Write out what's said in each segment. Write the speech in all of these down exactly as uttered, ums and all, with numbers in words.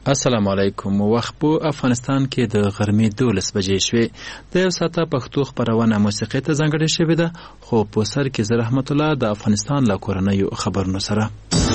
السلام علیکم. وخت په افغانستان کې د غرمې دولس بجې شوې. د یو ساعته پښتو خپرونه موسیقۍ ته ځانګړې شوې ده، خو په سر کې زه رحمت الله د افغانستان له کورنیو خبرونو سره.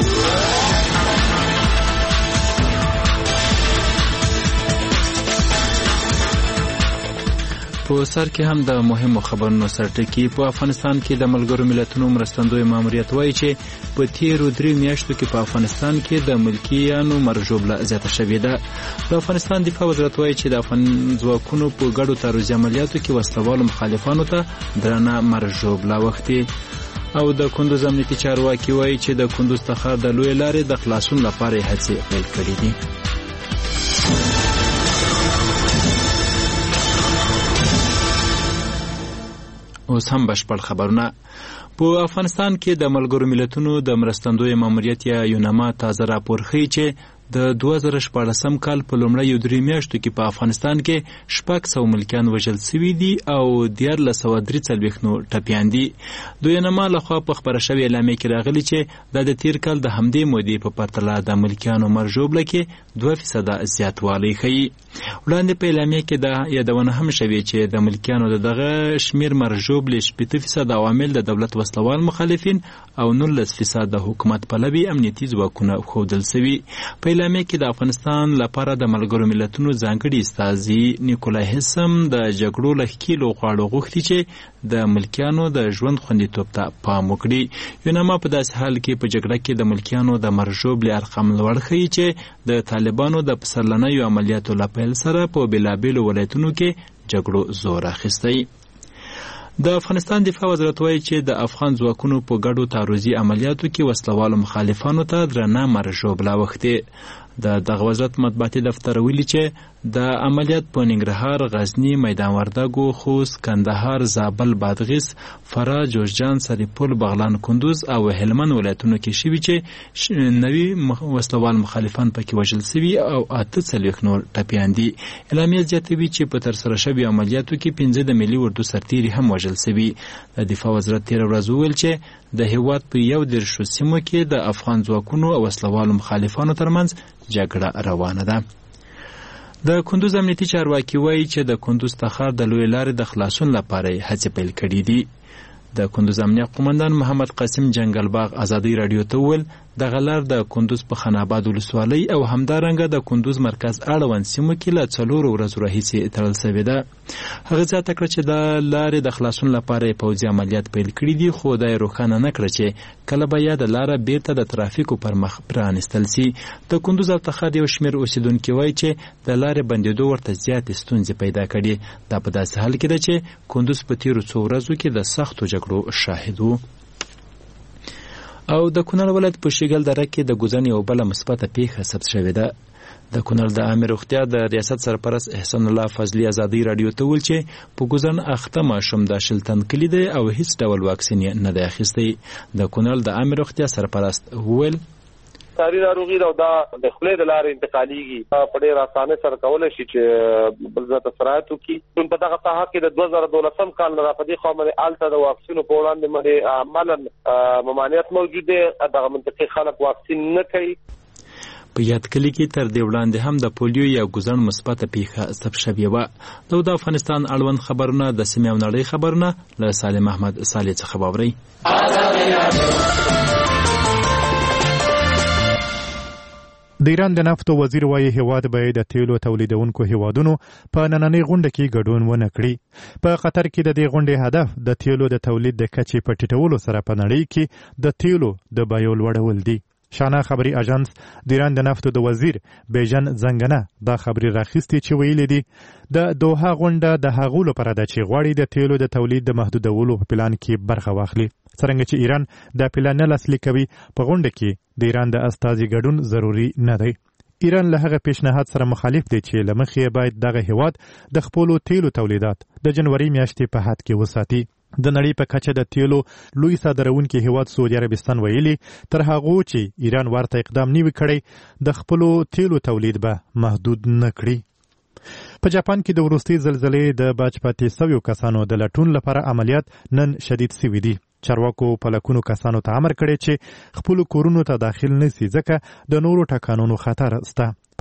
په سر کې هم د مهمو خبرونو سرټکی. په افغانستان کې د ملګرو ملتونو مرستندوی ماموریت وایي چې په تیرو درې میاشتو کې په افغانستان کې د ملکیانو مرژوبله زیاته شوې ده. د افغانستان دفاع وزارت وایي چې د افغان ځواکونو په ګډو تعرضي عملیاتو کې وسلوالو مخالفانو ته درنه مرژوبله وختي. او د کندوز امنیتي چارواکي وایي چې د کندوز تخار د لوی لارې د خلاصون لپاره هڅې پیل کړې دي. اوس هم بشپړ خبرونه. په افغانستان کې د ملګرو ملتونو د مرستندوی ماموریت یا یونما تازه راپور ښیي چې د دوه زره شپاړسم کال په لومړیو درې میاشتو کې په افغانستان کې شپږ سوه ملکیان وژل سوي دي او دیارلس سوه درې څلوېښت نور ټپیان دي. د یونما لخوا په خپره شوې اعلامیه کې راغلي چې دا د تیر کال د همدې مودې په پرتله د ملکیانو مرژوبله کې دوه فیصده زیاتوالی ښیي. وړاندې په اعلامیه کې دا یادونه هم شوې چې د ملکیانو د دغه شمیر مرژوبلې شپېته فیصده عوامل د دولت وسلوال مخالفین او نولس فیصد د حکومت پلوي امنیتي ځواکونه ښودل سوي. په اعلامیه کې د افغانستان لپاره د ملګرو ملتونو ځانګړي استازي نیکولای هسم د جګړو له ښکېلو غواړو غوښتي چې د ملکیانو د ژوند خوندیتوب ته پام وکړي. یونما په داسې حال کې په جګړه کې د ملکیانو د مرژوبلې ارقام لوړ ښیي چې د طالبانو د پسرلنیو عملیاتو له پیل سره په بېلابېلو ولایتونو کې جګړو زور اخیستی. د افغانستان دفاع وزارت وایي چې د افغان ځواکونو په ګډو تعرضي عملیاتو کې وسلوالو مخالفانو ته درنه مرژوبله وختي. د دغه وزارت مطبوعاتي دفتر ویلي چې د عملیات په ننګرهار، غزني، میدان وردګو، خوست، کندهار، زابل، بادغیس، فراه، جوزجان، سرپل، بغلان، کندوز او هلمند ولایتونو کې شوي چې نوي وسلوال مخالفان پکې وژل سوي او اته څلوېښت نور ټپیان دي. اعلامیه زیاتوي چې په ترسره شوي عملیاتو کې پنځه د ملي اردو سرتیري هم وژل سوي. د دفاع وزارت تېره ورځ وویل چې د هېواد په یو دېرشو سیمو کې د افغان ځواکونو او وسلوالو مخالفانو ترمنځ جګړه روانه ده. د کندوز امنیتي چارواکي وایي چې د کندوز تخار د لوی لارې د خلاصون لپاره هڅې پیل کړي دي. د کندوز امنیه قومندان محمد قاسم جنګلباغ ازادي راډیو ته وویل دغه لار د کندوز په خاناباد ولسوالۍ او همدارنګه د کندوز مرکز اړوند سیمو کې له څلورو ورځو راهیسې تړل سوې ده. هغه زیاته کړه چې د لارې د خلاصون لپاره یې پوځي عملیات پیل کړي دي، خو دا یې روښانه نه کړه چې کله به یا د لاره بیرته د ترافیکو پر مخ پرانیستل سي. د کندوز او تخار یو شمېر اوسېدونکي وایي چې د لارې بندېدو ورته زیاتې ستونزې پیدا کړي. دا په داسې حال کې ده چې کندوز په تېرو څو ورځو کې د سختو جګړو شاهد و. او د کونړ ولایت په شیګل دره کې د ګوزن یو بله مثبته پیښه ثبت شوې ده. د کونړ د عامې روغتیا د ریاست سرپرست احسان الله فضلي ازادي راډیو ته وویل چې په ګوزن اخته ماشوم د شلتن کلي دی او هیڅ ډول واکسین یې نه دی اخیستی. د کونړ د عامې روغتیا سرپرست وویل ساري ناروغي دا د خولې د لارې انتقالېږي، په ډېر اسانه سره کولی شي چې بل ځای ته سرایت وکړي. په دغه ساحه کې د دوه زره دولسم کال نه په دې خوا باندې هلته د واکسینو په وړاندې باندې عملاً ممانعت موجود دی. دغه منطقې خلک واکسین نه کوي. په یاد کلي کې تر دې وړاندې هم د پولیو یا ګوزن مثبته پیښه ثبت شوې وه. دا د افغانستان اړوند خبرونه د سیمې او نړۍ خبرونه له سالم احمد صالح څخه واورئ. د ایران د نفتو وزیر وایي هیواد باید د تیلو تولیدونکو هیوادونو په نننۍ غونډه کې ګډون ونه کړي. په قطر کې د دې غونډې هدف د تیلو د تولید د کچې په ټیټولو سره په نړۍ کې د تیلو د بیو لوړول دي. شانه خبري اژانس د ایران د نفتو د وزیر بیژن زنګنه دا خبري راخیستي چې ویلي دي د دوحه غونډه د هغو لپاره ده چې غواړي د تیلو د تولید د محدودولو په پلان کې برخه واخلي. څرنګه چې ایران دا پلان نه لاسلیک کوي، په غونډه کې د ایران د استازي ګډون ضروري نه دی. ایران له هغه پیشنهاد سره مخالف دی چې له مخې باید دغه هیواد د خپلو تیلو تولیدات د جنوري میاشتې په حد کې وساتي. د نړۍ په کچه د تیلو لوی صادرونکي هیواد سعودي عربستان ویلي تر هغه چې ایران ورته اقدام نه وکړي د خپلو تیلو تولید به محدود نه کړي. په جاپان کې د وروستي زلزلې د باج پاتې سویو کسانو د لټون لپاره عملیات نن شدید سوي دي. چارواکو په لکونو کسانو ته امر کړی چې خپل کورونو ته داخل نشي ځکه د نورو ټکانونو خطر سته.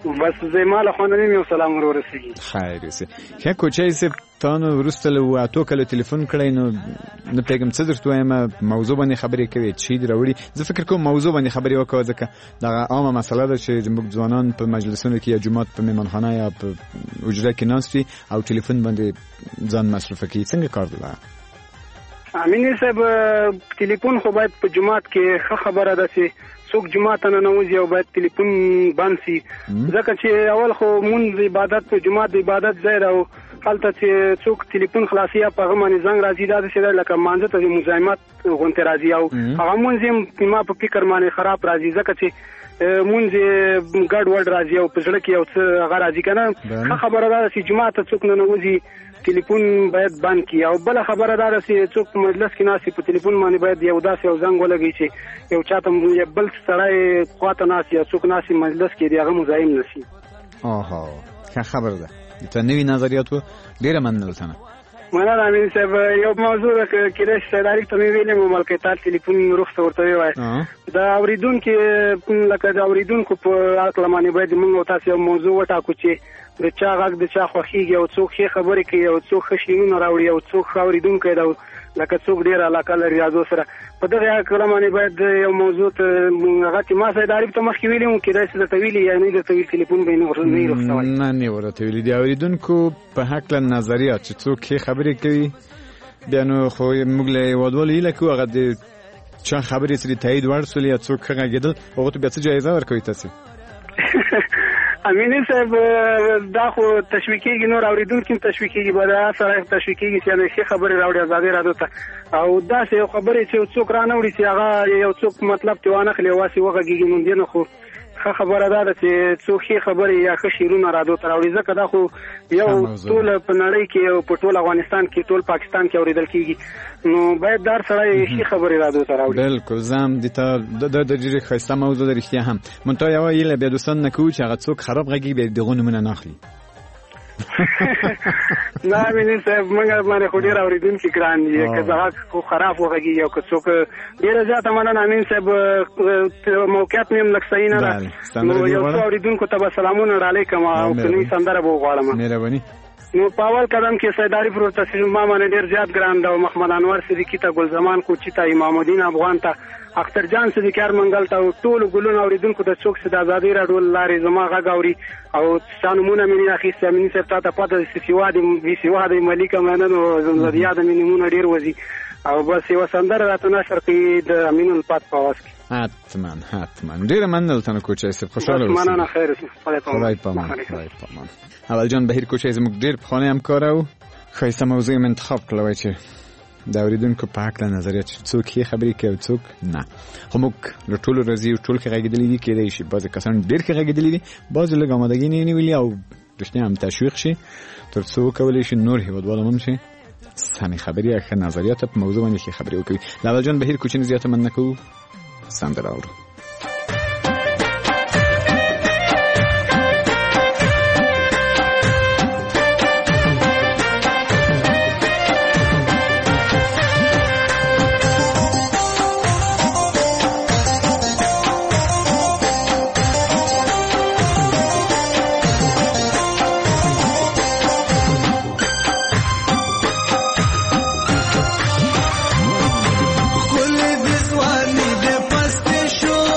بس زماله خو نه یو سلام ورسېږي. خیر اوسه. که کوچای سه تاسو ورسته له اتو کله ټلیفون کړئ نو نه پیغام څه درته وایم موضوع باندې خبرې کوي چې دروړي. زه فکر کوم موضوع باندې خبرې وکړو ځکه دا عامه مسله ده چې زموږ ځوانان په مجلسونو کې یا جمعات په میمنخانه یا په اجره کې ناستي او ټلیفون باندې ځان مصرف کوي. څنګه کار دی؟ امین صاحب ټلیفون خو باید په جمعات کې ښه خبره ده چې څوک جمعات نه نوځي او باید ټلیفون بند شي ځکه چې اول خو مونږ عبادت په جمعات د عبادت ځای راو حالت چې څوک ټلیفون خلاصي یا په غمانه زنګ راځي دا چې لکه مانځه ته مزاحمت غونته راځي او هغه مونږ ما په فکر باندې خراب راځي ځکه چې مونږ ګډ وډ راځي او په ځړ کې او څه هغه راځي کنه خبره ده چې جمعات څوک نه نوځي ټلیفون باید بند کی او بل خبره ده چې څوک مجلس کې ناسي په ټلیفون باندې باید یو داسې یو زنګ ولګي چې یو چاته یو بل سړی خواته ناسي یا څوک ناسي مجلس کې دیغه مزاحم نشي. اوه ښه خبره ده. ته نوی نظریاتو ډیره مننه تنه. مننه امین صاحب. یو موضوع کې د شهداري ته ویلې مو ملکیت ټلیفون رخصت ورته وای دا اوریدونکو لکه دا اوریدونکو په عقل باندې باید موږ تاسو یو موضوع وټاکو چې د چا غږ د چا خوښیږي او څوک ښه خبرې کوي او څوک ښه شیونه راوړي او څوک ښه اوریدونکی دی لکه څوک ډېر علاقه لري ریاضو سره په دغه عقل باندې باید یو موضوع ته هغه چې ما سره داري ته مخکې ویلې مو کېدای شي درته ویلي یا نه درته ویل ټلیفون به نه ورسوي نه نه ورته ویلي دی اوریدونکو په حق له نظریات چې څوک ښه خبرې کوي بیا نو خو موږ له ودول هیله کوو هغه د چا خبرې سره تایید ورسول یا څوک ښه غږېدل هغه ته بیا څه جایزه ورکوي تاسو؟ امین صاحب دا خو تشویقیږي نور اوریدونکو تشویقیږي به دا سره تشویقیږي چې دا ښه خبرې راوړي آزادي راډیو ته او دا څه خبرې چې څوک را نه وړي چې هغه یو څوک مطلب ته وانه خلی واسي وغږیږي مونږ نه خو ښه خبره ده چې څوک ښه خبرې یا ښه شیرونه راډیو ته راوړي ځکه دا خو یو ټول په نړۍ کې او په ټول افغانستان کې ټول پاکستان کې اوریدل کیږي نو باید دار سره ښه خبرې راډیو ته راوړي. بالکل زم د ته د د ډیره خسته موضوع د رښتیا هم مونږ یو یله به دوستان نکو چې هغه څوک خراب غږی به دغه نمونه ناخلي. نه مینه صاحب موږ باندې خو ډیر اوریدونکو ګران دي که زه خو خراب وغږی یو که څوک ډیر زیات مننه امین صاحب موقعیت مې لکه صحیح نه ده نو یو څو اوریدونکو ته سلامونه علیکم او کني سندره بو غواړم. مهرباني. نو په اول قدم کې سیداری پروت تصویر ما باندې ډیر زیات ګران دا محمد انور صدیقی ته ګل زمان کوچی ته امام الدین افغان ته اختر جان صدیقار منګل ته ټول ګلون اوریدونکو ته څوک د آزادی راډیو لارې زما غاوري او شانمونه مې اخی سامین سره ته پته چې سیوا دی وی سیوا دی ملک مننو زندیا د مینمون ډیر وزي او بس یو سندره راته نشر کوي د امین الفات په واس کې. حتما حتما ډیر مننه تنه کوچی سره خوشاله اوسئ. مننه خیر خدای پامان. خدای پامان. اول جان بهیر کوچی زموږ ډیر په خانه همکار او خیسته موضوع من انتخاب کړو چې دا اوریدونکو په حق له نظریات څوک یې خبرې کوي څوک نه. خو موږ له ټولو راځي ټول کې غږیدلې دي کېدای شي بعضې کسان ډېر کې غږیدلې دي بعضې لږ آمادګي نه نیولي او رښتیا هم تشویق شي تر څو وکولی شي نور هېوادوال هم شي سمې خبرې یا ښه نظریات په موضوع باندې ښې خبرې وکوي. له اول جان بهیر کوچي نه زیاته مننه کوو. سندره اورو. Show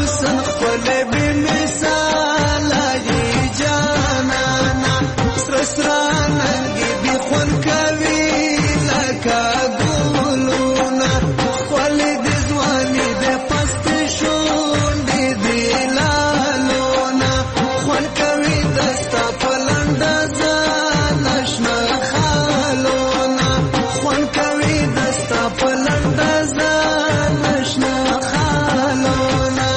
حسن خپل به مثال ای جانانا سر سرانګي دی خون کوي لکه ګلونا خپل د ځواني د پست شون دی لالونا خون کوي دستا پلند ځان نشنا خالونا خون کوي دستا پلند ځان نشنا خالونا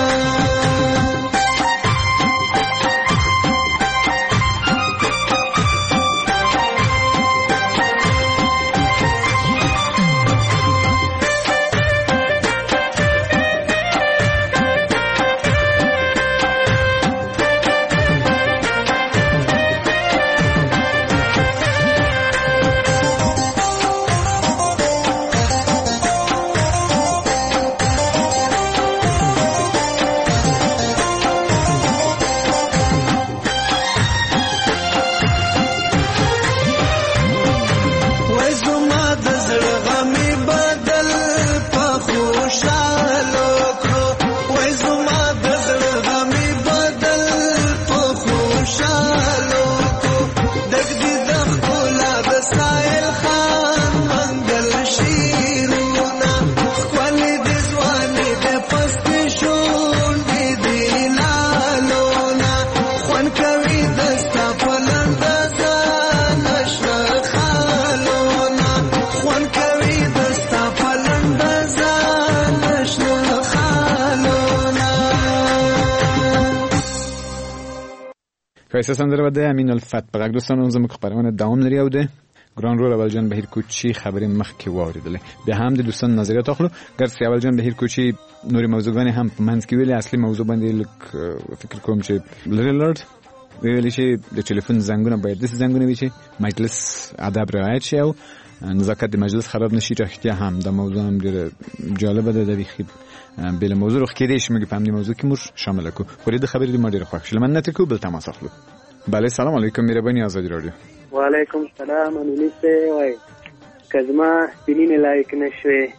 کایسه سندره بده امین الفت بغاک دوستان زموږ خبرونه دوام لري او ده ګران رول اول جان بهیر کوچی خبرې مخکې واوریدلې به هم د دوستان نظریات اخلو ګرځي اول جان بهیر کوچی نوري موضوعګان هم په منځ کې ویلي اصلي موضوع باندې لک فکر کوم چې لری لرد ویلي چې د ټلیفون زنګونه باید د زنګونه وي چې مجلس ادب رعایت شي او نزاکت د مجلس خراب نشي راختیا هم د موضوع هم ډېر جالب ده د بخیب بل موضوع رو کې دې شمه په همدې موضوع کې مور شامل کو خوري د خبرې د مډیر خوښ شل مننه کو بل تماس اخلو بله سلام علیکم مهرباني آزادی رادیو و علیکم السلام انیسه وای کزما سپینین لایک نشوي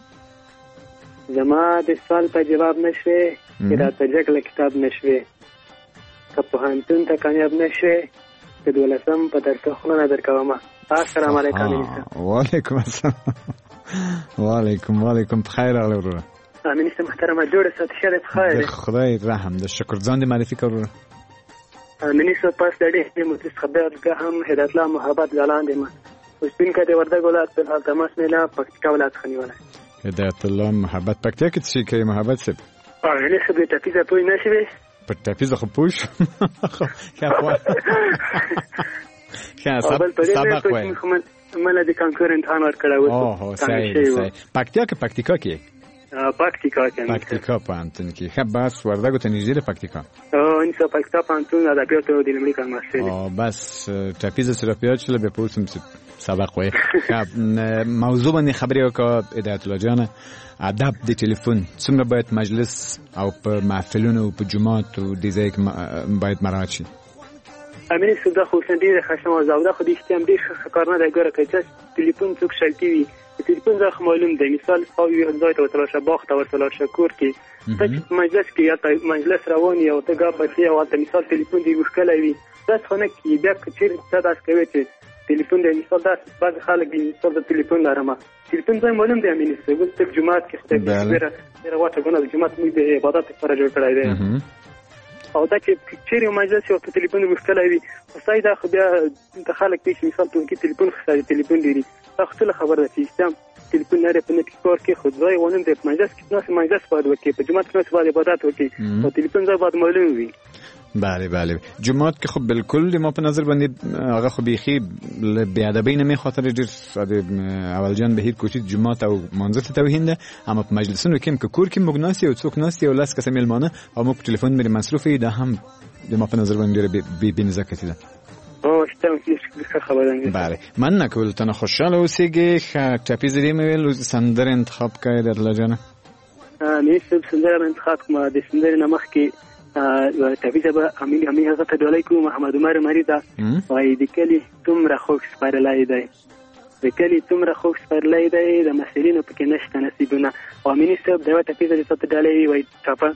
زما د سوال په جواب نشوي کړه ته جګل کتاب نشوي که په هانتون ته کامیاب نشوي د دولسم په درس خلونه درکوم السلام علیکم و علیکم السلام و علیکم و علیکم بخیر اغلب امینسته محترمه جوړه سات شه بخیر خدای رحم د شکر ځان دې معرفي کړو امینسته پاس دې مدرس خبرت که هم هدایت الله محبت ځلان دې ما اوس بین کده ورده ګولات په حال تماس نه لا پکتیکا ولات خنیونه هدایت الله محبت پکتیکا کې څه کوي محبت سب امینسته به تفیزه پوی نشوي په تفیزه خو پوش خا خا سبق وای مله د کانکور امتحان ورکړاو اوه صحیح صحیح پکتیکا کې پکتیکا کې پکتیکا کې پکتیکا پانتون کې خب بس وردګو ته نږدې پکتیکا او ان څه پکتیکا پانتون ادبیات او د لمړي کار ماستر او بس تفیز سره پیاچ له به پوسم سبق وای خب موضوع باندې خبرې وکړه هدایت الله جان ادب د ټلیفون څومره باید مجلس او په محفلونو او په جمعات او د ځای باید مراعات شي امین صدا خو سندې خشم او زاوده خو دې ستیم دې کار نه دی ګوره چې ټلیفون څوک شلتي وي ټلیفون زه معلوم دی مثال او یو ځای ته وتلشه باغ ته وتلشه کور کې ته مجلس کې یا ته مجلس روان یو ته غا پتی او ته مثال ټلیفون دی وښکلای وي تاسو خو نه کې بیا کچیر تاسو کوي چې ټلیفون دی مثال تاسو بعض خلک دی مثال د ټلیفون لرمه ټلیفون زه معلوم دی امین څه ګل ته جمعات کې څه ډیره ډیره واټه غونه د جمعات موږ د عبادت لپاره جوړ کړای دی او دا چې چیرې مجلس یو په ټلیفون وښکلای وي وسای دا خو بیا د خلک په مثال ته کې ټلیفون خساري ټلیفون دی تاسو خبر ده چې سیستم ټلیفون لري په نت کور کې خو ځای ونه د مجلس کې ناس مجلس باید وکړي په جمعات کې باید عبادت وکړي او ټلیفون ځای باید معلوم وي بله بله جمعات کې خو بالکل ما په نظر باندې هغه خو بيخي بی ادبی نه خاطر ډیر ساده اول جان بهیر کوچی جمعات او منځ ته توهین ده اما په مجلسونو کې کوم کور کې مغناسی او څوک ناسی او لاس کسه ملمانه او مو په ټلیفون باندې مصروفي ده هم د ما په نظر باندې بی بی نزاکتی ده او شتم چې خبره بله من نکول تنه خوشاله اوسېږي خ ټاپی زری مې سندر انتخاب کړی د لجنه نه څه سندر انتخاب ما د سندر نمخ کې تفیزه به امین امین هغه ته ډولای کو محمد عمر مریدا وای د کلی تمره خوښ سپارلای دی د کلی تمره خوښ سپارلای دی د مسلینو پکې نشته نصیبونه او امین صاحب دا تفیزه چې ته ډالای وای ټاپه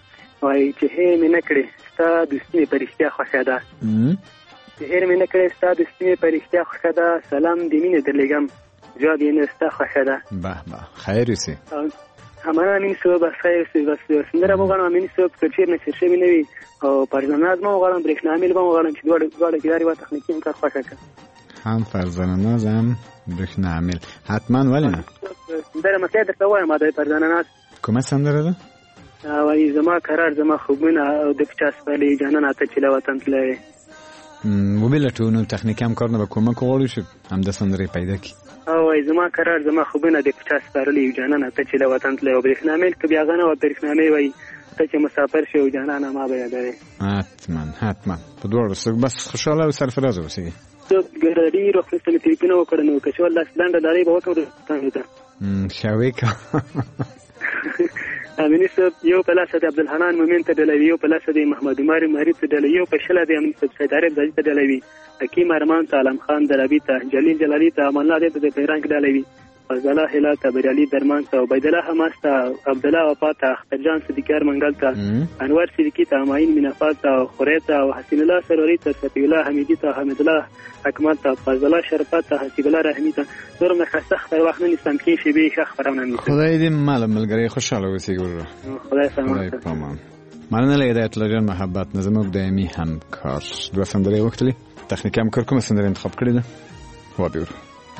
وایي چې هې مې نه کړې ستا دوستي مې په رښتیا خوښه ده چې هېر مې نه کړې ستا دوستي مې په رښتیا خوښه ده سلام د مینې درلېږم جواب یې نه ستا خوښه ده به به خیر اوسې همانا امین صاحب بس خیر اوسې بس سندره به وغواړم امین صاحب که چېر نصر شوي نه وي او فرزانه ناز به وغواړم برېښنا امېل به وغواړم چې دواړه دواړه کیدارې و تخنیکي هم کار خوښه کړه هم فرزانه ناز هم برېښنا امېل حتما ولې نه سندره مسله درته وایم د فرزانه ناز کومه سندره ده وایي زما قرار زما خوبونه او د پچا سپرلي جانان اته چې له وطن تللی وبلټو نو تخنیکي همکارونه به کومک وغواړو چې همدا سندرې پیدا کړي او وایي زما قرار زما خوبونه د پچا سپرلي جانان اته چې له وطن تللی او برېښنا امېل که بیا هغه نه وه برېښنا امېل وایي ته چې مسافر شي او جانانه ما به یادوې حتما حتما په دواړو بس خوشحاله او سرفراز اوسئ ګرډي روغتون ته مې تلیفون وکړ نو که چېرې داسې لنډه لارۍ به وکړو څنګه ده شاوې که امیني صاحب یو په لاسه د عبدالحنان مومن ته ډلوي یو په لاسه د محمد عمر مهري ته ډلوي یو په شله د امیني صاحب سید عارف زاجي ته ډلوي حکیم ارمان ته علم خان درابي ته جلیل جلالي ته امان الله ته د پیران کې ډلوي فضله هلا ته بریالي درمان ته عبید الله حماس ته عبد الله وفا ته اختر جان صدیقار منګل ته انور صدیقي ته ماین منافات ته خوري ته حسین الله سروري ته صفی الله حمیدي ته حمید الله حکمت ته فضله شرفت ته حسیب الله رحمی ته نور مخصص خبر وخت نه نستم کې شی به شخ خبرونه نه خدای دې مال ملګری خوشاله اوسې ګوره خدای سلامت تمام مننه له هدایت لرن محبت نظم دایمي همکار دوه سندرې وختلې تخنیکي همکار کوم سندرې انتخاب کړې ده و بیرو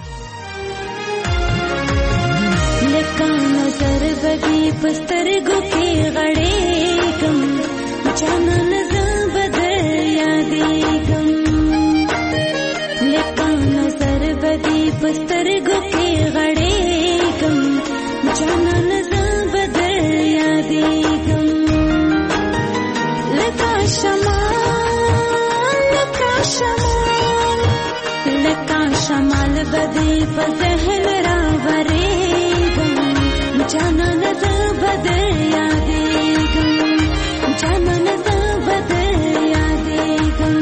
لکه نظر بدی پسترګو کې غړې کم جانان ز بدل یادېږم لکه نظر بدی پسترګو کې غړې کم جانان ز بدل یادېږم لکه شمال لکه شمال لکه شمال بدی په ذهن راورې جانان ز بدل یادېږم جانان ز بدل یادېږم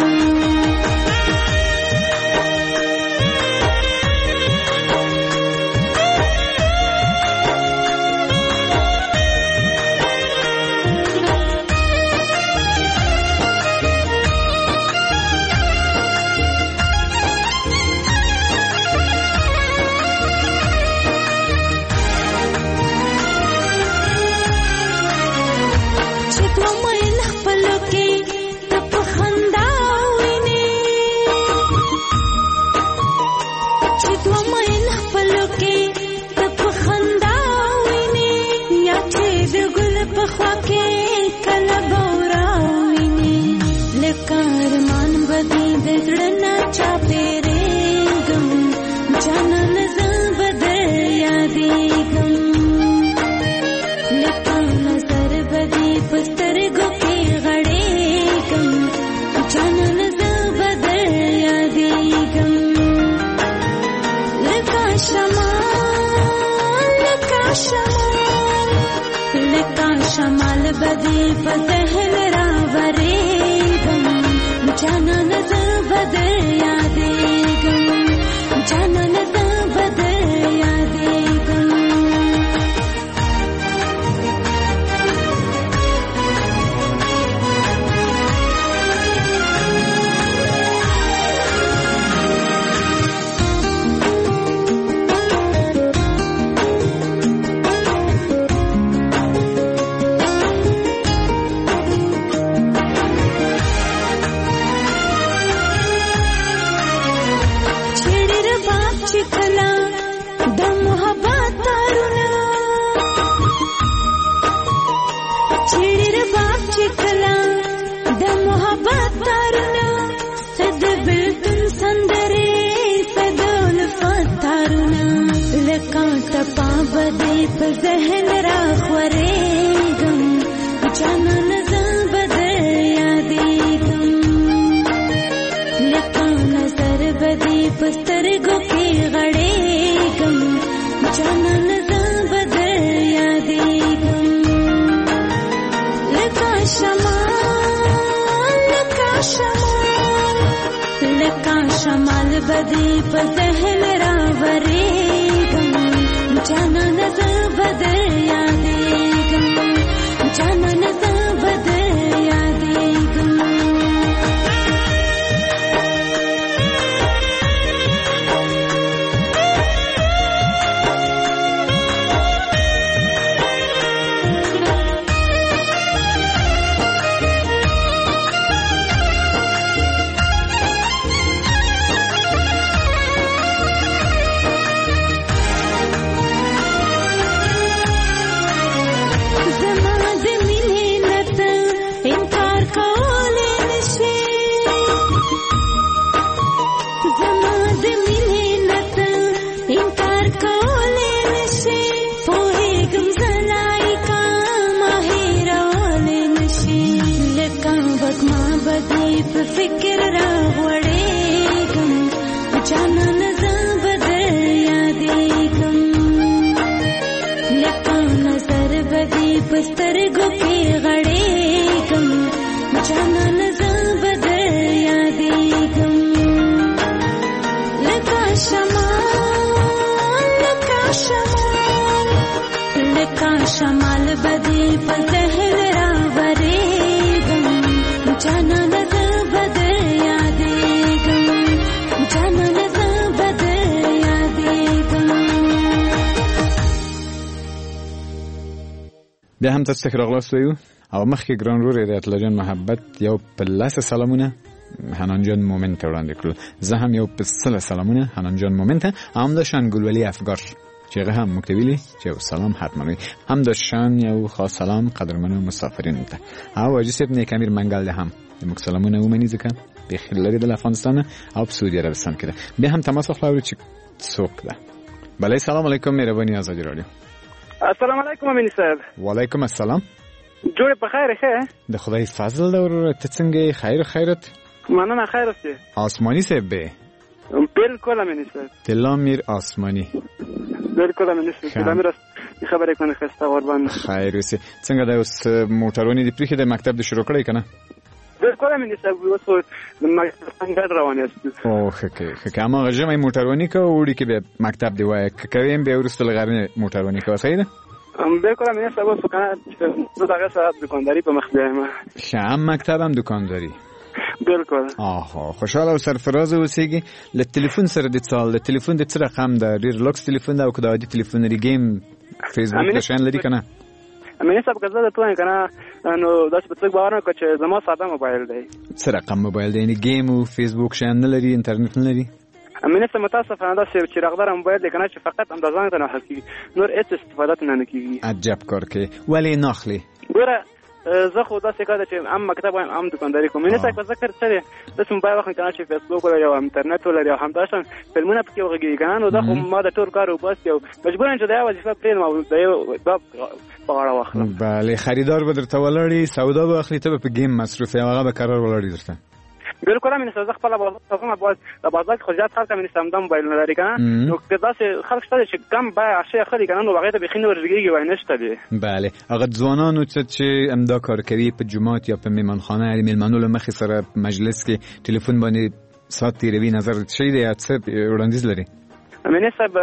شمال بدی په ذهن راورېږم جانان ز بدل یادېږم جانان ز بدل یادېږم بدی په ذهن را خورېږم جانان ز بدل یادېږم لکه نظر بدی په سترګو کې غړېږم جانان ز بدل یادېږم لکه شمال لکه شمال لکه شمال بدی په ذهن را ورېږم جانان ز بدل یادېږم جانان ز بدل کولې نشي زما د مینې نه ته انکار کولې نشي پوهېږم زلایکا ما هېرولې نشي لکه وږمه به دې په فکر راغوړېږم جانانه زه به در یادېږم لکه نظر به دې په سترګو کې غړېږم جانانه زه به در یادېږم لکه شمال لکه شمال لکه شمال به دې په ذهن راورېږم جانانه زه به در یادېږم جانانه زه به در یادېږم. بیا هم تاسو ته راغلاست ویو او مخکې ګران رور هدایت الله جان محبت یو په لاسه سلامونه حنان جان مومن ته وړاندې کړل. زه هم یو په سله سلامونه حنان جان مومن ته هم د شان ګلولي افګار چې هغه هم موږ ته ویلي چې یو سلام حتما وي هم د شان یو خاص سلام قدرمنو مسافرینو ته او حاجي صاحب نیک امیر منګل ده هم د موږ سلامونه ومني ځکه بخیر لري د افغانستان او په سعودي عربستان کې ده. بیا هم تماس واخلو چې څوک ده. بله سلام علیکم مهرباني آزادي رادیو. السلام علیکم امین صاحب. وعلیکم السلام. جوړ په خیر ښه د خدای فضل دور ته څنګه خیر خیرت مننه خیر اوسې آسمانی صاحب به بالکل امین صاحب تلامیر آسمانی بالکل امین صاحب تلامیر خبرې کنه خسته قربان خیر اوسې څنګه د اوس موټرونی دی پرې د مکتب د شروع کړی کنه بالکل امین صاحب اوس مکتب څنګه روان یاست او خکه خکه ما غږم موټرونی کو وړي کې به مکتب دی وای کویم به ورسته لغرنه موټرونی کو صحیح ده بالکل امین صاحب اوس کنه زه دغه سره دکانداری په مخ بیایم شام مکتبم دکانداری بالکل آها خوشاله او سرفراز اوسېږي له تلیفون سره د څال د تلیفون د څه رقم د ډیر لوکس تلیفون دا او کدا د تلیفون لري گیم فیسبوک د شان لري کنه امین صاحب کزه د توه کنه نو داس په څنګه باور نه کچ زما ساده موبایل دی څه رقم موبایل دی یعنی گیم او فیسبوک شان نه لري انټرنیټ نه لري امین صاحب متاسفانه دا چې رغبر موبایل دی کنه چې فقط اندازان ته نه حقيقي نور هیڅ استفاده نه کیږي عجب کار کوي ولی ناخلی ګوره زه خو دا څه کار چې ام مکتب وایم ام دکانداری کوم نه تاسو ذکر سره د موبایل وخت کنه چې فیسبوک ولا یا انټرنیټ ولا یا هم داشن فلمونه پکې وګورئ کنه نو دا خو ما د ټول کار وبس یو مجبور چې دا وظیفه پرې نو دا یو باب پغاړه واخلم بله خریدار به درته ولړي سودا به اخلي ته په گیم مصروف یا هغه به قرار ولړي درته بالکل امین صاحب خپل بازار باز د بازار خو ځات خلک امین صاحب د موبایل نه لري کنه نو که داسې خلک شته چې کم به اشیاء خري کنه نو هغه ته بخینه ورګيږي وای نشته دی بله هغه ځوانانو چې امدا کار کوي په جمعات یا په میمانخانه یا میلمنو مخې سره مجلس کې ټلیفون باندې سات تیروي نظر شي دی څه وړاندیز لري امین صاحب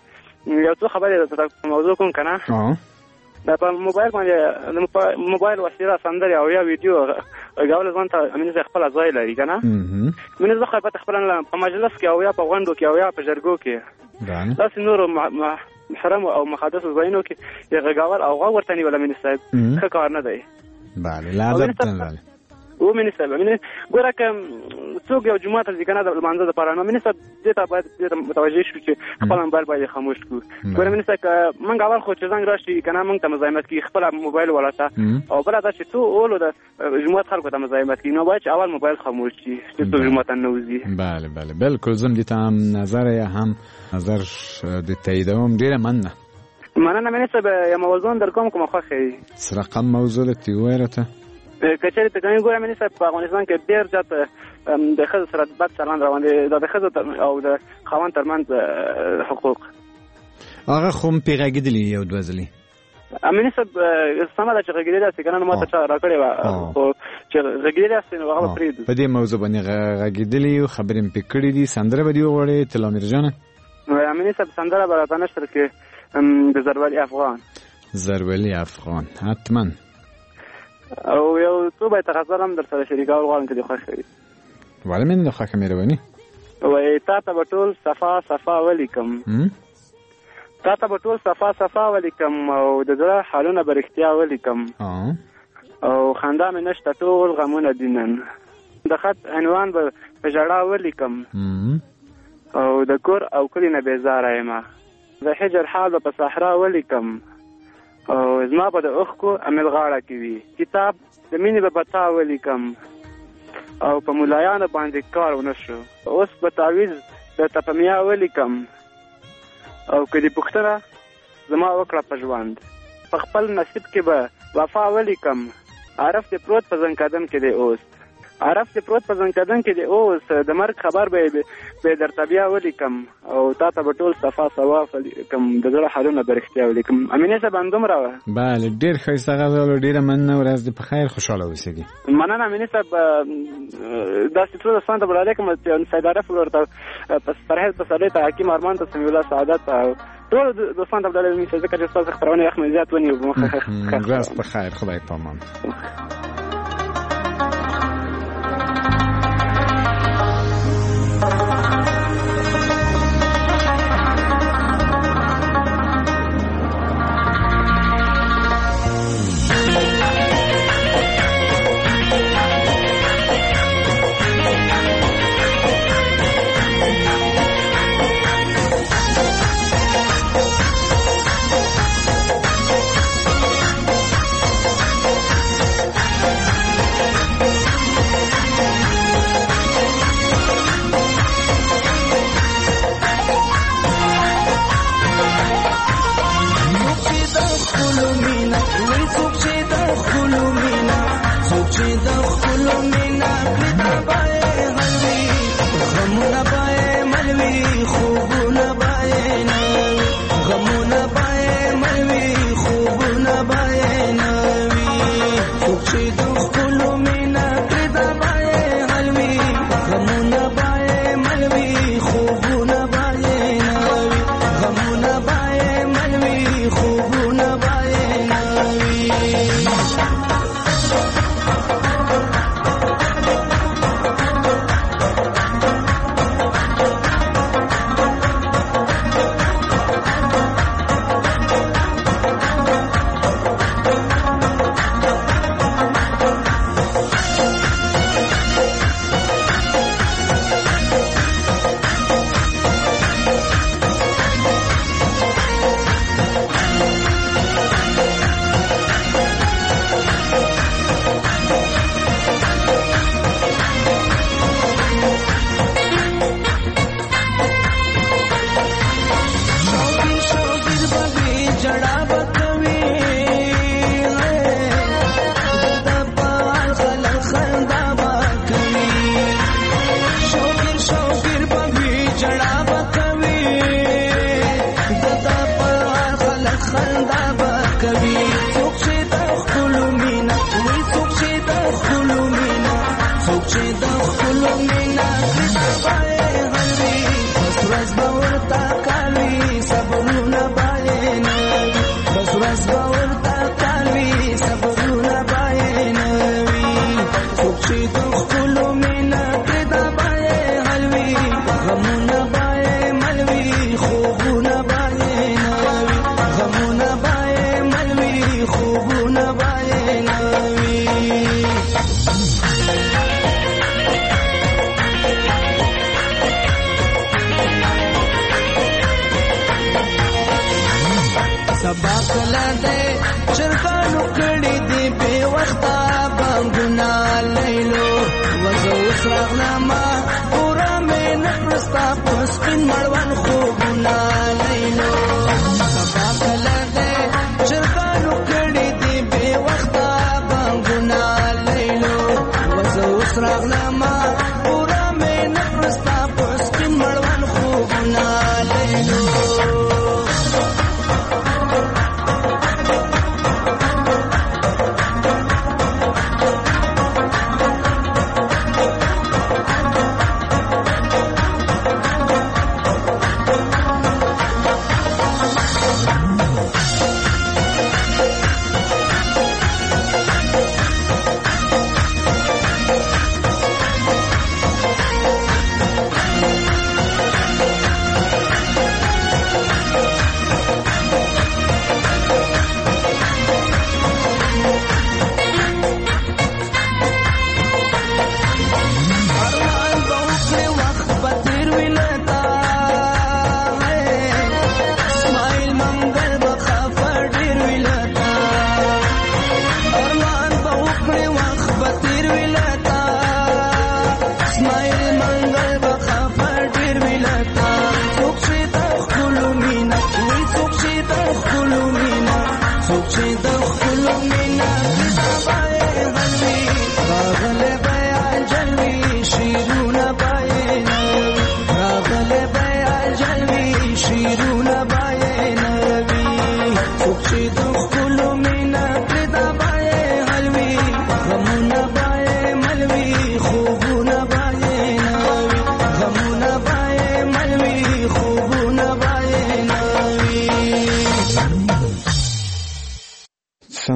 یو څه خبره ده موضوع کوم کنه اه دا په موبایل باندې موبایل وسیله سندري او یا ویډیو غاول ځان ته امین صاحب خپل ځای لري کنه من زه خو په خپل په مجلس کې او یا په غونډو کې او یا په جرګو کې تاسو نور محرم او مقدس زاینو کې یو غاول او غا ورته نیول امین صاحب ښه کار نه دی بله لا ده و من صاحب من ګوره کوم څوک یو جمعه ته ځکنه د منځه د پرانه من صاحب دې ته باید متوجه شو چې خپل موبایل باید خاموش کړو ګوره من صاحب من اول خو چې زنګ راشي کنه من ته مزاحمت کی خپل موبایل ولاته او بل دا چې تو اولو د جمعه خلکو ته مزاحمت کی نو باید اول موبایل خاموش شي چې تو جمعه ته نوځي بله بله بالکل زم دي ته نظر یا هم نظر د تاییدوم ډیره مننه مننه من صاحب یا موضوع در کوم کوم خو خی رقم موضوع لتی وایرته کچېرې ته کومه ګوره مې صاحب په افغانستان کې ډېر زیات د ښځو سره بد چلند روان دی د ښځو او د خاوند ترمنځ حقوق هغه خو هم پیغاګېدلی یو دوه ځلې امین صاحب سمه ده چې غږېدلی داسې که نه ما ته چا راکړې وه خو چې غږېدلی داسې نو هغه به پرېږدو په دې موضوع باندې غږېدلي یو خبرې مې پې کړي دي سندره به دې وغواړې تلامیر جانه امین صاحب سندره به راته نشته کې د زرولي افغان زرولي افغان حتما او یو څو به تغزل هم در سره شریکول غواړم که دې خوښ وي ولې مې نه خوښه مهرباني وایي تا ته به ټول صفا صفا ولیکم تا ته به ټول صفا صفا ولیکم او د زړه حالونه به رښتیا ولیکم او خندا مې نشته ټول غمونه دي نن د خط عنوان به په ژړا ولیکم او د کور او کلي نه بېزاره یم د حجر حال به په صحرا ولیکم او زما په د اوښکو امل غاړه کې وي کتاب د مینې به بتا ولیکم او په ملایانو باندې کار ونه شو اوس به تعویض د تپمیا ولیکم او که دې پوښتنه زما وکړه په ژوند په خپل نصیب کې به وفا ولیکم عرف دې پروت په زنکدن کې دی اوس عرف دې پروت په زنکدن کې دی اوس د مرګ خبر به به درته بیا ولیکم او تا ته به ټول صفا صواف ولیکم د زړه حالونه به رښتیا ولیکم امینه صاحب همدومره وه بله ډېر ښایسته غزل ډېره مننه ورځ دې په خیر خوشحاله اوسېږي مننه امینه صاحب داسې ټول دوستانو ته بډالۍ کوم سید عارف ورته پرهیز پسرلي ته حکیم ارمان ته سمیع الله سعادت او ټول دوستانو ته بډالۍ ومې ځکه چې ستاسو خپرونې وخت مې زیات ونیو ورځ په خیر خدای پامان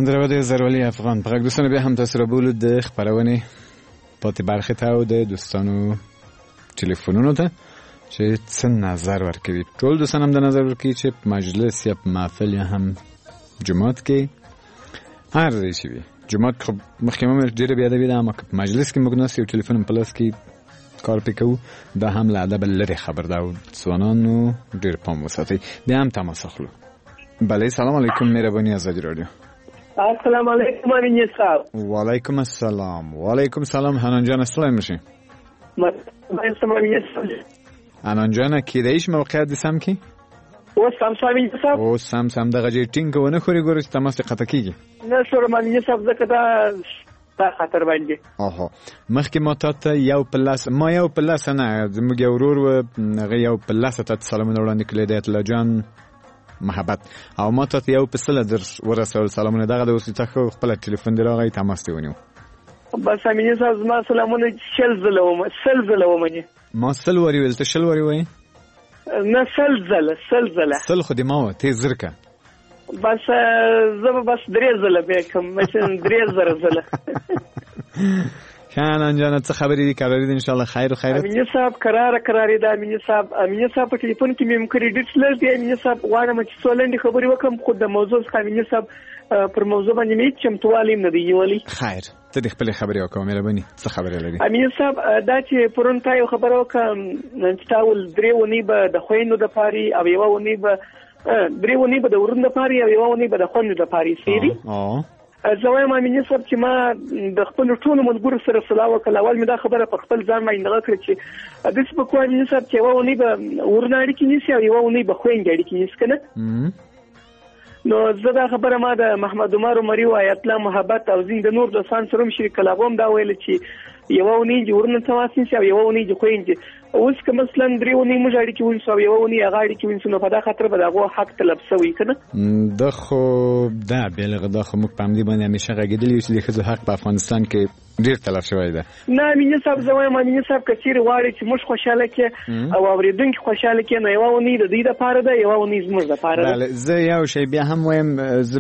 سندره د زرولی افغان په غږ دوستانو بیا هم تاسو را بولو د خبرونه پاتې برخه ته او د دوستانو ټلیفونونو ته چې څه نظر ورکوي. ټول دوستان هم د نظر ورکوي چې په مجلس یا په محفل یا هم جماعت کې هر ځای شي وي. جماعت خو مخکې مې ډېره بې ادبي ده، اما په مجلس کې موږ ناست یو ټلیفون په لاس کې کار پې کوو، دا هم له ادبه لرې خبر ده او ځوانانو ډېر پام وساتئ. بیا هم تماس اخلو. بله سلام علیکم، مهرباني از رادیو. السلام علیکم امین صاحب. و علیکم السلام. و علیکم سلام. حنان جان سلام میشی. من سلام حنان جان کیدایش موقعیت دسم کی؟ او سم سامین صاحب. او سم سم دغه جې ټینګ ونه خوري ګورې تماس قطع کیږي. نه شور امین صاحب زکه دا تا خطر باندې. آها مخکې ما ته یو پلاس ما یو پلاس نه زموږ یو ورور و هغه یو پلاس ته سلامونه وړاندې کړل د اطلاع جان محبت او ما ته یو پسله در ورسول سلامونه دغه د وسیته خپل ټلیفون دی راغی تماس دی ونیو. بس امین صاحب زما سلامونه شل زلوم سل زلوم نه ما سل وری ول ته شل وری وای نه سل زل سل زل سل خو دی ما ته زرکه بس زما بس درې زله به کوم مثلا درې زره زله. حنان جان څه خبرې دي قرار دي ان شاء الله خیر او خیرت. امین صاحب قرار قرار دي امین صاحب امین صاحب په ټلیفون کې مې کریډټ لږ دی امین صاحب غواړم چې سولند خبرې وکم خو د موضوع څخه امین صاحب پر موضوع باندې مې چمتووالی نه دی ولی. خیر ته د خپل خبرې وکم مهرباني څه خبره لري. امین صاحب دا چې پرون تا یو خبره وکم چې تاول درې ونی به د خوینو د پاري او یو ونی به درې ونی به د ورن د پاري او یو ونی به د خوینو د پاري سيري. اه زه ما امین صاحب چې ما د خپل ټولو ملګرو سره صلاح وکړه اول مې دا خبره په خپل ځان باندې دغه کړ چې د څه په کوم امین صاحب چې یو ونی به ورناړي کې نیسي او یو ونی به خوین ګړي کې نیس کنه. نو زه دا خبره ما د محمد عمر عمري او آیت الله محبت او زین د نور دوستان سره شریک کلاوم دا ویل چې یو ونی جوړنه تماسین شي او یو ونی جو خوین چې اوس که مثلا درې ونی مجاړي کې ونسو یو ونی غاړي کې ونسو په دا خاطر به دغه حق طلب سوی کنه. د خو دا بلغه د خو مخ پام دی باندې همیشه غږیدلی چې د خزو حق په افغانستان کې ډیر تلف شوی دی. نه امین صاحب زما امین صاحب کثیر واړي چې موږ خوشاله کې او اوریدونکو خوشاله کې نه یو ونی د دې لپاره ده یو ونی زموږ لپاره ده. بله زه یو شی بیا هم وایم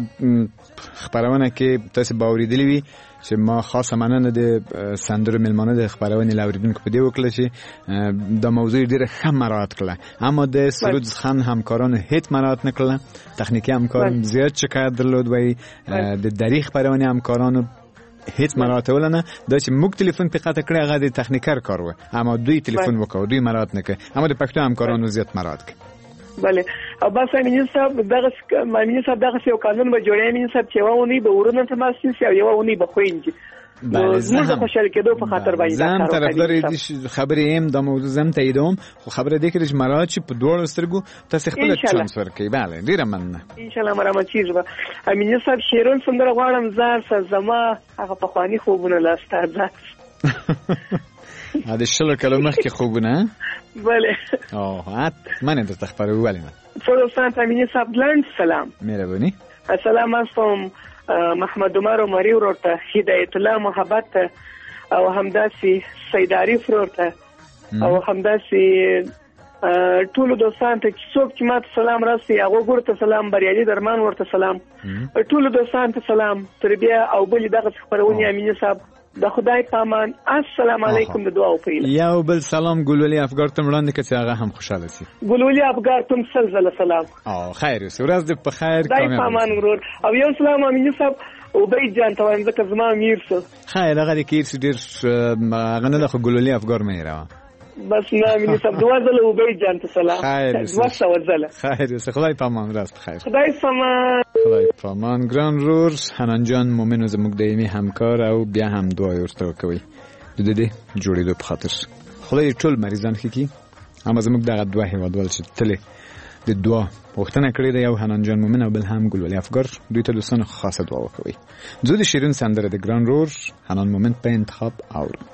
خبرونه کې تاسو باوریدلی وي چې ما خاصه مننه د سندرو ملمانه د خبرونه لاوریدونکو په دې وکړه چې د موضوع ډیره ښه مراعات کړه اما د سرود خان همکارانو هیڅ مراعات نکړه. تخنیکی همکاران زیات شکایت درلود وای د دریغ خبرونه همکارانو هیڅ مراعات ولنه دا چې موږ ټلیفون په قطع کړی هغه د تخنیکر کار و اما دوی ټلیفون وکړ دوی مراعات نکړه اما د پښتو همکارانو زیات مراعات کړ. بله او بس امین صاحب دغه امین صاحب دغه یو قانون به جوړی امین صاحب چې ونی به ورونه تماسین شي او یو ونی به خوینځي. بله زه خوشاله کېدو په خاطر باندې زم طرفدار دې خبرې ایم د موضوع زم تاییدوم خو خبره دې کړي چې مراد چې په دوه سترګو تاسو خپل چانس ورکړي. بله ډیره مننه ان شاء الله مرام چیز به امین صاحب شیرون سندره غواړم زار زما هغه په خواني خوبونه لاسته ځات ا د شلو کلو مخکې خوبونه. بله اوه من در تخبره ولی نه فرستان امین صاحب لند سلام مهربانی السلام علیکم محمد عمر عمری ورته هدایت الله محبت او همداسي سید عارف ورته او همداسي ټول دوستان ته څوک چې ماته سلام راسي هغه ورته سلام بریالي درمان ورته سلام ټول دوستان ته سلام تربیه او بل دغه خبرونه امین صاحب د خدای پامان السلام علیکم د دعا او پیل یو بل سلام ګلولي افګار ته وړاندې کړي هغه هم خوشاله سي. ګلولي افګار تم سلسله سلام او خیر اوسه ورځ دې په خیر کامیاب پامان ورور او یو سلام امین صاحب او بې جان ته وایم ځکه زما امیر سره خیر هغه دې کیر ډیر غنه د ګلولي افګار مې راو بس نه امین صاحب دوه ځله او بې جان ته سلام خیر وسه ورځله خیر اوسه خدای پامان راست خیر خدای پامان خدای پامان ګران رور حنان جان مومن زموږ دایمي همکار او بیا هم دعا ورته کوي د دې جوړېدو په خاطر خدای ټول مریضان خکې اما زموږ دغه دوه هیوادوال چې تل د دعا وختنه کړی دی یو حنان جان مومن او بل هم ګلولي افګار دوی ته دوستانه خاصه دعا وکوي. زه د شیرین سندره د ګران رور حنان مومن په انتخاب اورم.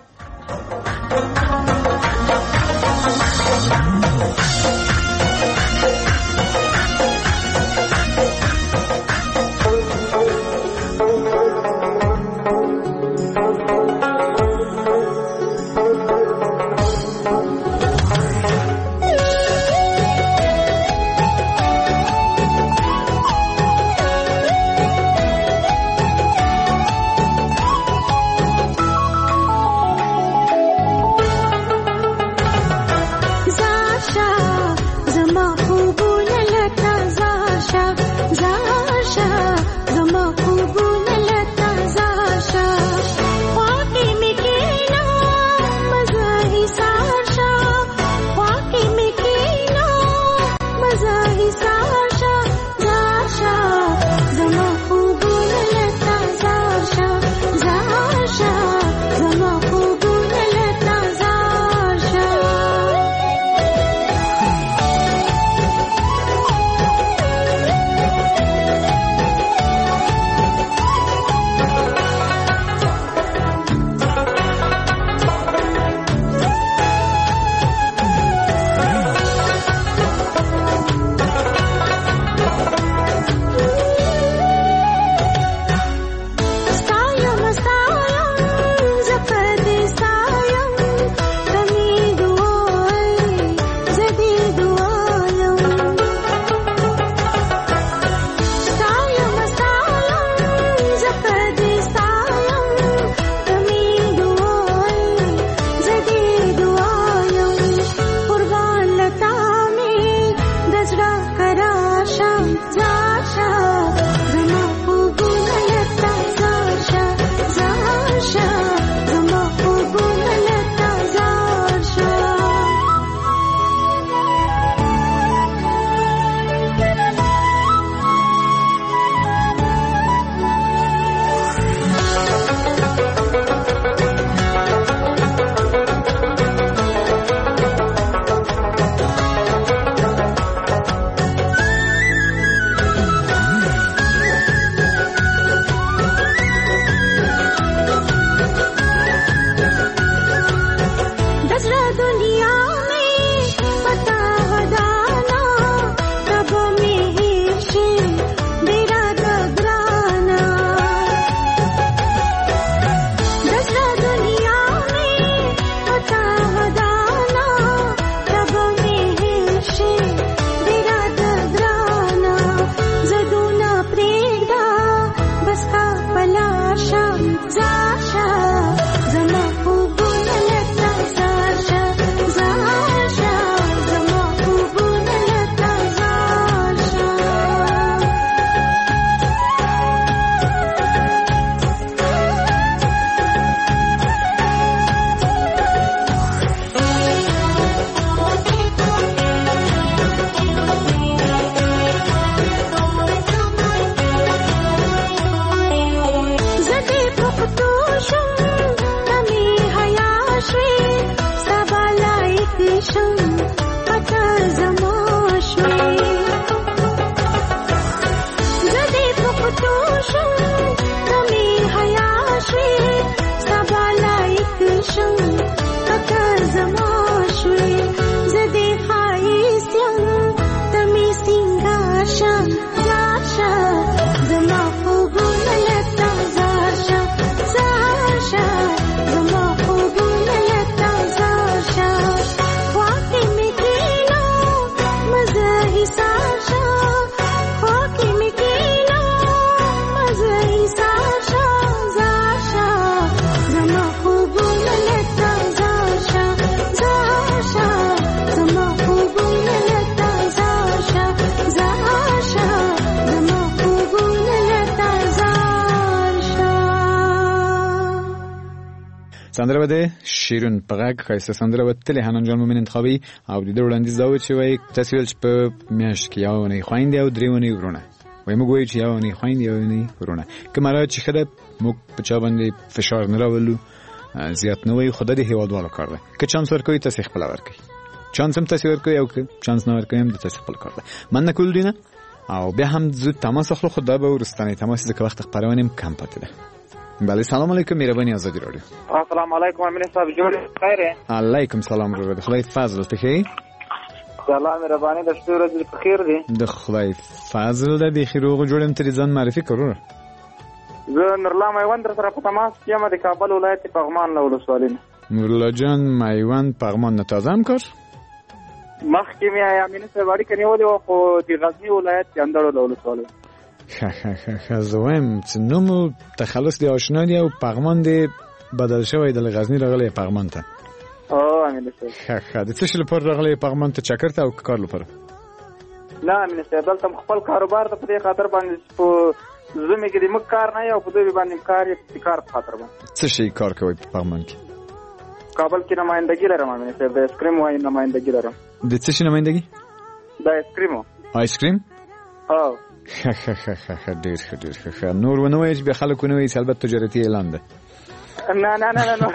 سندره بده شیرون په غږ ښایسته سندره به تلې حنان جان مومن انتخابي او د دې وړاندیز دا و چې وایي تاسې ویل چې په میاشت کې یوه اونۍ خویندې او درې اونۍ ورونه وایي موږ وایو چې یوه اونۍ خویندې یوه اونۍ ورونه کومه را چې ښه ده موږ په چا باندې فشار نه راولو زیات نه وایو خو دا د هېوادوالو کار دی که چانس ورکوي تاسې خپله ورکوي چانس هم تاسې ورکوي او که چانس نه ورکوي هم د تاسې خپل کار دی مننه کول دوی نه او بیا هم زود تماس اخلو خو دا به وروستنی تماس ځکه وخت خپرونې هم کم پاتې ده. بله سلام علیکم مهرباني آزادي راډیو. السلام علیکم امین صاحب جوړ خیر. علیکم سلام ورور خدای فضل ته خیر. سلام مهرباني د شپې ورځې په خیر دي. د خدای فضل د بي خیر او جوړم تر ځان معرفي کړو. زه نورلا میوند سره په تماس کې یم د کابل ولایت پغمان له ولسوالۍ. نورلا جان میوند پغمان نه تازه هم کار. مخکې مې امین صاحب اړیکه نیولې وه خو د غزني ولایت د اندړو له ولسوالۍ. ښه ښه ښه ښه زه وایم چې نوم تخلص دی آشنا دی او پغمان دی بدل شوی د غزني راغلی پغمان ته. او امین صاحب ښه ښه د څه شي لپاره راغلی پغمان ته چکر ته او کار لپاره؟ نه امین صاحب دلته خپل کاروبار ته په دې خاطر باندې په زمې کې د موږ کار نه یو په دوی باندې کار یې د کار په خاطر باندې. څه شي کار کوئ په پغمان کې؟ کابل کې نمایندګي لرم امین صاحب د ایسکریم وایي نمایندګي لرم. د څه شي نمایندګي؟ د ایسکریمو. ایسکریم؟ او ښه ښه ښه ښه ښه ډېر ښه ډېر ښه ښه نور ونه وایي چې بیا خلک ونه وایي چې البته تجارتي اعلان ده. نه نه نه نه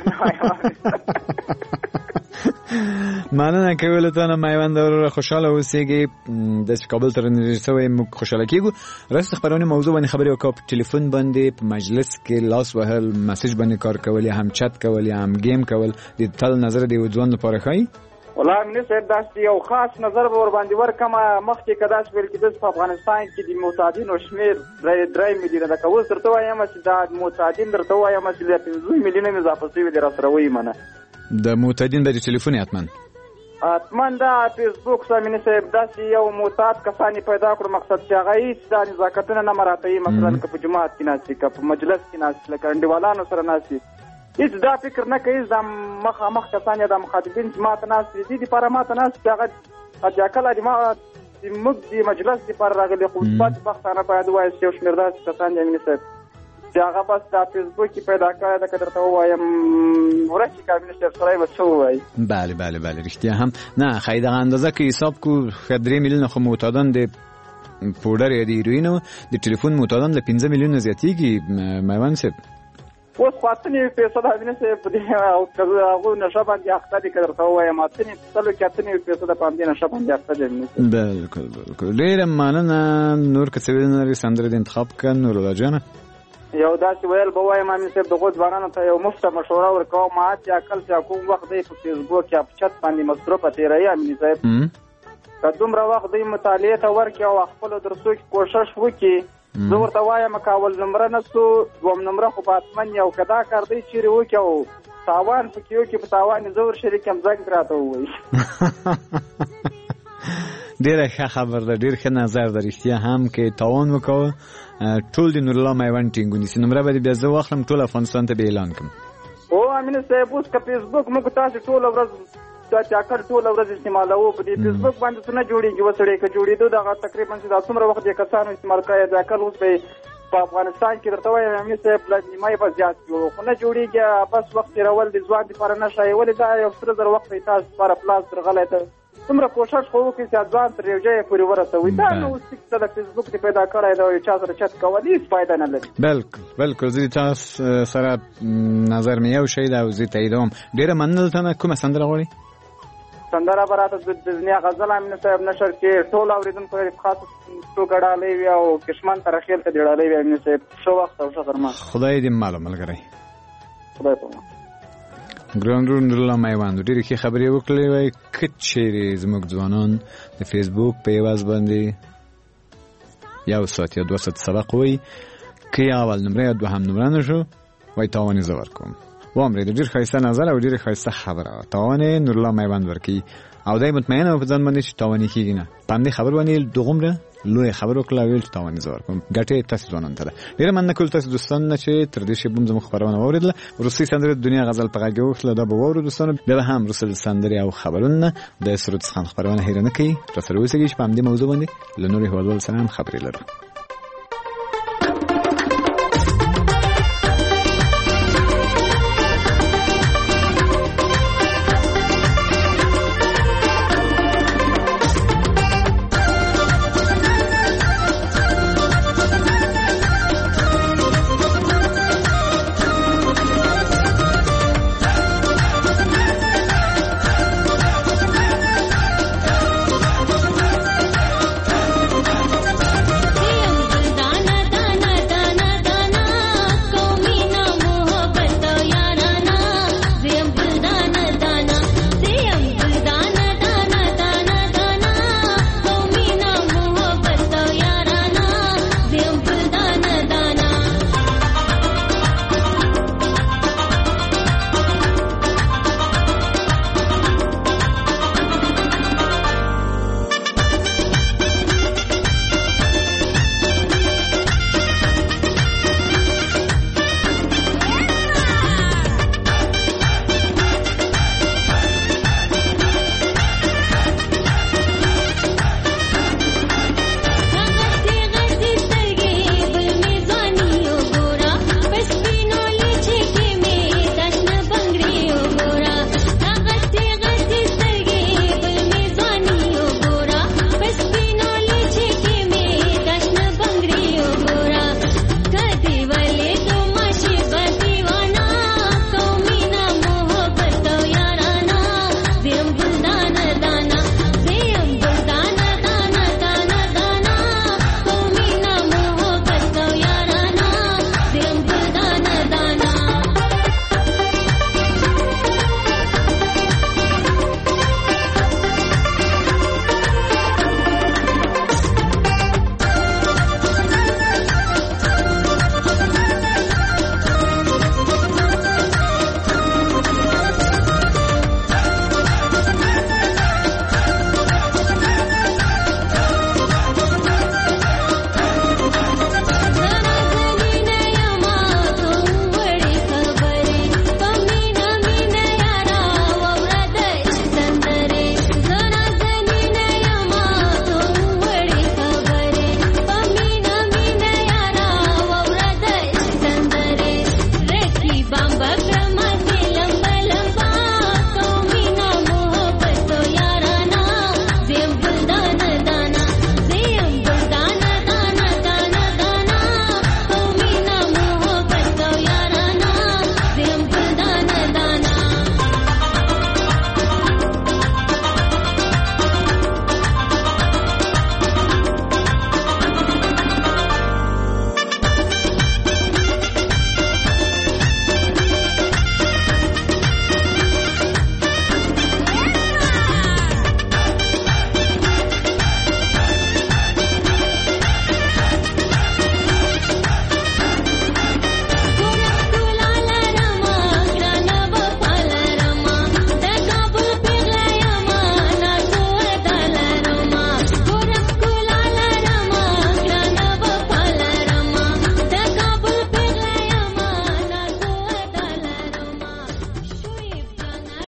مننه کوله ته نه میوند وروره خوشحاله اوسېږئ داسې کابل ته رانږدې سوی موږ خوشحاله کېږو. راست خپرونې موضوع باندې خبرې وکړو په ټلیفون باندې په مجلس کې لاس وهل مسیج باندې کار کول یا هم چت کول یا هم گیم کول د تل نظر د یو ځوان لپاره ښایي. والله امین صاحب داسې یو خاص نظر به ورباندې ورکړم مخکې که داسې ویل کېده په افغانستان کې د معتادینو شمېر درې میلیونه ده که اوس درته وایم چې دا معتادین درته وایم چې له پنځه میلیونه مې اضافه شوي دي راسره وایي منه د معتادین به د ټلیفون حتما حتما دا فیسبوک امین صاحب داسې یو معتاد کسان پیدا کړو مقصد چې هغه هېڅ دا نزاکتونه نه مراعتوي مثلا که په جومات کې ناست وي که په مجلس کې ناست لکه انډیوالانو سره ناست وي هیڅ دا فکر نه کوي دا مخامخ کسان یا د مخاطبین چې ماته ناست دي دې دپاره ماته ناست چې هغه حاجا کله د موږ د مجلس دپاره راغلي خو بد بختانه باید ووایو چې یو شمېر داسې کسان دي امین صاحب چې هغه بس دا فیسبوک کې پیدا کړی ده که درته ووایم ورځ چې امین صاحب سړی به څه ووایي. بله بله بله رښتیا هم نه ښایي دغه اندازه که حساب کړو ښه درې میلیونه خو معتادان د پوډر یا د هیروینو د ټلیفون معتادان له پنځه میلیونه زیاتېږي میوند صاحب. اوس خو اته نوي فیصده امین صاحب په دې هغو نشه باندې اخته دي که درته ووایم اته نوي سلو کې اته نوي فیصده په همدې نشه باندې اخته دي امین صاحب. بلکل بلکل ډېره مننه. نور که څه ویل نه لري سندره د انتخاب کړه نورالله جانه. یو داسې ویل به وایم امین صاحب دغو ځوانانو ته یو مفته مشوره ورکوم چې عقل چې کوم وخت دی په فیسبوک یا په چت باندې مصروفه تېروي امین صاحب که دومره وخت دوی مطالعې ته ورکړي او خپلو درسو کې کوشش وکړي زه ورته وایم که اول نمره نه سو دوم نمره خو به حتما یو که دا کار دی چیرې وکړي او تاوان پکې وکړي په تاوان یې زه ورشریک یم زنګ راته ووایي. ډېره ښه خبر ده ډېر ښه نظر ده رښتیا هم کې تاوان وکړو ټول د نورالله میوند ټینګ ونیسي نمره به دې بیا زه واخلم ټول افغانستان ته به اعلان کړم. او امین صاحب اوس که فیسبوک موږ تاسې ټوله ورځ دا چاکر ټوله ورځ استعمالوو په دې فیسبوک باندې څه نه جوړېږي وسړی که جوړېدو دغه تقریبا چې دا څومره وخت یې کسانو استعمال کړی دا کل اوس به په افغانستان کې درته وایم امین صاحب له نیمایي به زیات جوړو خو نه جوړېږي بس وخت تېرول د ځوان دپاره نه ښایي ولې دا یو سره زر وخت یې تاسو دپاره پلاس درغلی ته څومره کوشش خو وکړي چې ځوان تر یو ځایه پورې ورسوي دا نو اوس څه د فیسبوک دې پیدا کړی دی او یو چا سره چت کول هېڅ فایده نه لري. بلکل بلکل زه د تاسو سره نظر مې یو شی دی او زه تاییدوم. ډېره مننه ته نه کومه سندره غواړئ؟ سندره به راته د دنیا غزل امین صاحب نشر کې ټول اورېدونکو ته خاص ټوکه ډالۍ وي او کشمن ترخیل ته دې ډالۍ وي امین صاحب ښه وخت او ښه غرمه. خدای دې مالو ملګری. خدای په امان. ګران نورالله میوند ډېرې ښې خبرې وکړې وای که چیرې زموږ ځوانان د فیسبوک په عوض باندې یو ساعت یا دوه ساعت سبق وایي که یې اول نمره یا دوهم نمره نه شو وایي تاوان یې زه ورکوم. وامرې د ډېر ښایسته نظر او ډېرې ښایسته خبره تاوان یې نورالله میوند ورکوي او دی مطمئنه په ځان باندې چې تاوان یې کېږي نه په همدې خبر باندې دوغومره لویه خبر وکړه ویل چې تاوان یې زه ورکوم. ګټې تاسې ځوانانو ته ده. ډېره مننه کول تاسې دوستانو نه چې تر دې شیبه هم زموږ خپرونه واورېدله. وروستۍ سندرې د دنیا غزل په غږ کې وکړله دا به واورو دوستانو. بیا به هم وروسته د سندرې او خبرونو نه د سرود څخه خپرونه هېره نه کوي. راسره اوسېږئ چې په همدې موضوع باندې له نورو هېوادوالو سره هم خبرې لرو.